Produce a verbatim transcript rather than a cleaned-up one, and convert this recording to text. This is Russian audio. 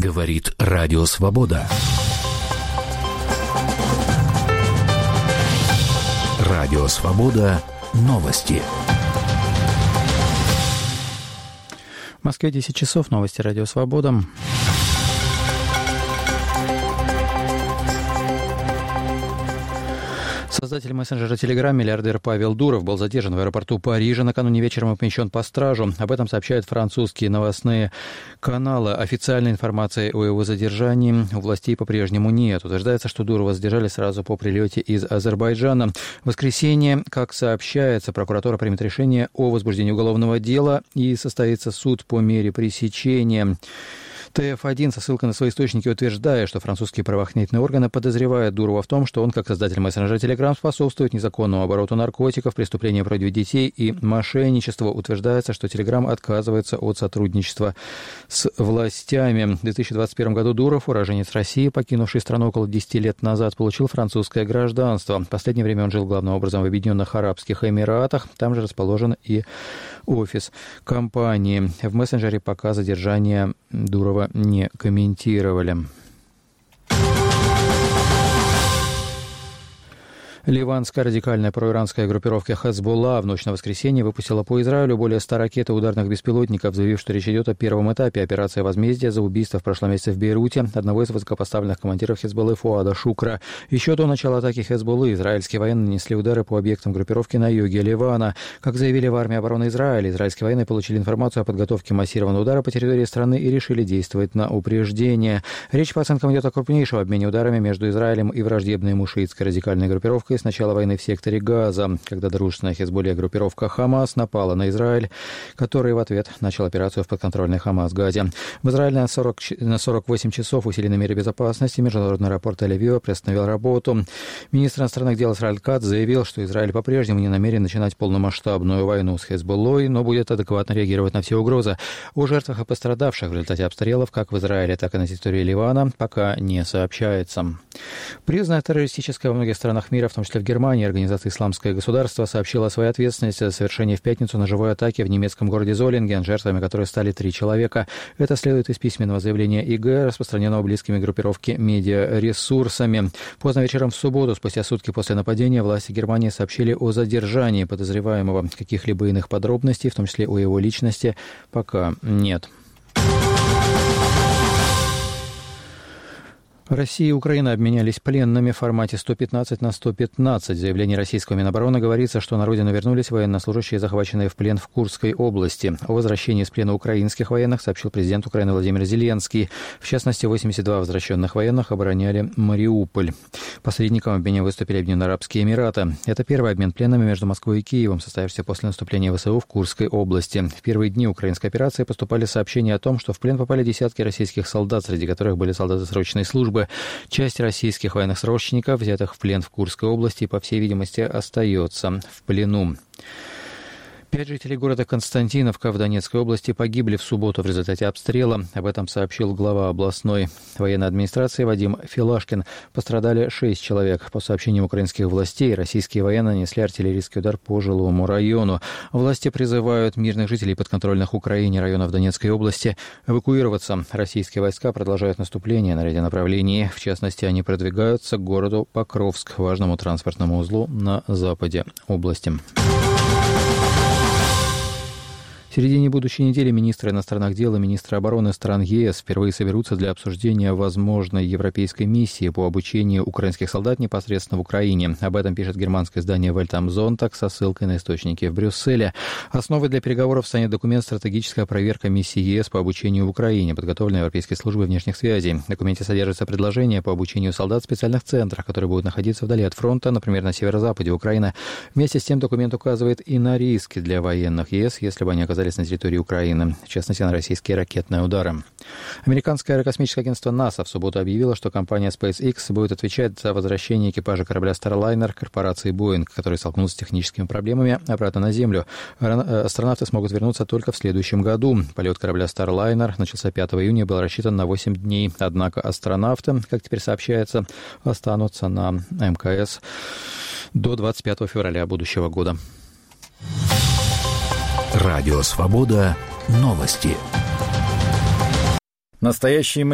Говорит Радио Свобода. Радио Свобода. Новости. В Москве десять часов. Новости Радио Свобода. Создатель мессенджера Telegram, миллиардер Павел Дуров, был задержан в аэропорту Парижа. Накануне вечером и помещен под стражу. Об этом сообщают французские новостные каналы. Официальной информации о его задержании у властей по-прежнему нет. Утверждается, что Дурова задержали сразу по прилете из Азербайджана. В воскресенье, как сообщается, прокуратура примет решение о возбуждении уголовного дела и состоится суд по мере пресечения. Тэ эф один со ссылкой на свои источники утверждает, что французские правоохранительные органы подозревают Дурова в том, что он, как создатель мессенджера Telegram, способствует незаконному обороту наркотиков, преступлениям против детей и мошенничеству. Утверждается, что Telegram отказывается от сотрудничества с властями. В две тысячи двадцать первом году Дуров, уроженец России, покинувший страну около десяти лет назад, получил французское гражданство. В последнее время он жил главным образом в Объединенных Арабских Эмиратах. Там же расположен и офис компании. В мессенджере пока задержание Дурова не комментировали. Ливанская радикальная проиранская группировка Хезболла в ночь на воскресенье выпустила по Израилю более ста ракет и ударных беспилотников, заявив, что речь идет о первом этапе операции возмездия за убийство в прошлом месяце в Бейруте одного из высокопоставленных командиров Хезболлы Фуада Шукра. Еще до начала атаки Хезболлы израильские военные нанесли удары по объектам группировки на юге Ливана. Как заявили в армии обороны Израиля, израильские военные получили информацию о подготовке массированного удара по территории страны и решили действовать на упреждение. Речь, по оценкам, идет о крупнейшем обмене ударами между Израилем и враждебной ему шиитской радикальной группировкой с начала войны в секторе Газа, когда дружественная Хезболле группировка Хамас напала на Израиль, который в ответ начал операцию в подконтрольной Хамас Газе. В Израиле на, сорок, на сорок восемь часов усиленной меры безопасности международный аэропорт Тель-Авива приостановил работу. Министр иностранных дел Исраэль Кац заявил, что Израиль по-прежнему не намерен начинать полномасштабную войну с Хезболлой, но будет адекватно реагировать на все угрозы. О жертвах и пострадавших в результате обстрелов как в Израиле, так и на территории Ливана пока не сообщается. Признанная террористическая во многих странах мира, в том числе в Германии, Организация «Исламское государство» сообщила о своей ответственности за совершение в пятницу ножевой атаки в немецком городе Золинген, жертвами которой стали три человека. Это следует из письменного заявления ИГ, распространенного близкими группировки медиаресурсами. Поздно вечером в субботу, спустя сутки после нападения, власти Германии сообщили о задержании подозреваемого. Каких-либо иных подробностей, в том числе о его личности, пока нет. Россия и Украина обменялись пленными в формате сто пятнадцать на сто пятнадцать. В заявлении российского Минобороны говорится, что на родину вернулись военнослужащие, захваченные в плен в Курской области. О возвращении с плена украинских военных сообщил президент Украины Владимир Зеленский. В частности, восемьдесят два возвращенных военных обороняли Мариуполь. Посредником обмена выступили Объединенные Арабские Эмираты. Это первый обмен пленными между Москвой и Киевом, состоявшийся после наступления ВСУ в Курской области. В первые дни украинской операции поступали сообщения о том, что в плен попали десятки российских солдат, среди которых были солдаты срочной службы. Часть российских военных срочников, взятых в плен в Курской области, по всей видимости, остается в плену. Пять жителей города Константиновка в Донецкой области погибли в субботу в результате обстрела. Об этом сообщил глава областной военной администрации Вадим Филашкин. Пострадали шесть человек. По сообщениям украинских властей, российские военные нанесли артиллерийский удар по жилому району. Власти призывают мирных жителей подконтрольных Украине районов Донецкой области эвакуироваться. Российские войска продолжают наступление на ряде направлений. В частности, они продвигаются к городу Покровск, важному транспортному узлу на западе области. В середине будущей недели министры иностранных дел и министры обороны стран ЕС впервые соберутся для обсуждения возможной европейской миссии по обучению украинских солдат непосредственно в Украине. Об этом пишет германское издание Welt am Sonntag со ссылкой на источники в Брюсселе. Основой для переговоров станет документ «Стратегическая проверка миссии ЕС по обучению в Украине», подготовленной Европейской службой внешних связей. В документе содержится предложение по обучению солдат в специальных центрах, которые будут находиться вдали от фронта, например, на северо-западе Украины. Вместе с тем документ указывает и на риски для военных ЕС, если бы они оказались на территории Украины, в частности, на российские ракетные удары. Американское аэрокосмическое агентство НАСА в субботу объявило, что компания SpaceX будет отвечать за возвращение экипажа корабля Starliner корпорации Boeing, который столкнулся с техническими проблемами, обратно на Землю. Астронавты смогут вернуться только в следующем году. Полет корабля Starliner начался пятого июня и был рассчитан на восемь дней. Однако астронавты, как теперь сообщается, останутся на МКС до двадцать пятого февраля будущего года. Радио Свобода. Новости. Настоящие